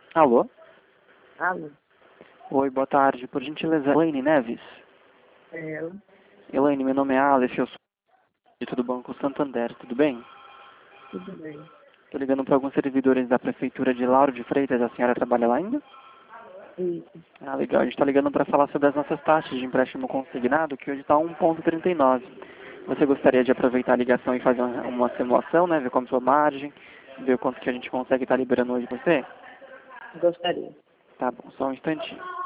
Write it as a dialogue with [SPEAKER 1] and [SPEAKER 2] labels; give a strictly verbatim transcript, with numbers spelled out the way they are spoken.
[SPEAKER 1] Alô?
[SPEAKER 2] Alô?
[SPEAKER 1] Oi, boa tarde. Por gentileza, Elaine Neves?
[SPEAKER 2] É ela?
[SPEAKER 1] Elaine, meu nome é Aleph, eu sou de do Banco Santander, tudo bem?
[SPEAKER 2] Tudo bem.
[SPEAKER 1] Estou ligando para alguns servidores da Prefeitura de Lauro de Freitas, a senhora trabalha lá ainda?
[SPEAKER 2] Isso.
[SPEAKER 1] Ah, legal. A gente está ligando para falar sobre as nossas taxas de empréstimo consignado, que hoje está um ponto trinta e nove. Você gostaria de aproveitar a ligação e fazer uma uma simulação, né? Ver como sua margem, ver o quanto que a gente consegue estar liberando hoje para você?
[SPEAKER 2] Gostaria.
[SPEAKER 1] Tá bom, só um instantinho.